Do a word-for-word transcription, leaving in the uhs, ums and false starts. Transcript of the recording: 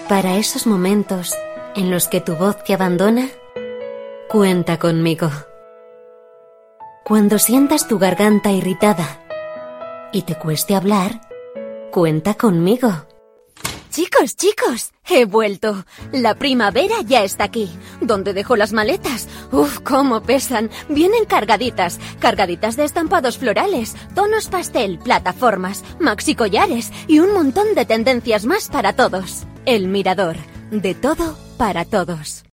Para esos momentos en los que tu voz te abandona, cuenta conmigo. Cuando sientas tu garganta irritada y te cueste hablar, cuenta conmigo. Chicos, chicos, he vuelto. La primavera ya está aquí. ¿Dónde dejo las maletas? Uf, cómo pesan. Vienen cargaditas. Cargaditas de estampados florales, tonos pastel, plataformas, maxi collares y un montón de tendencias más para todos. El Mirador. De todo para todos.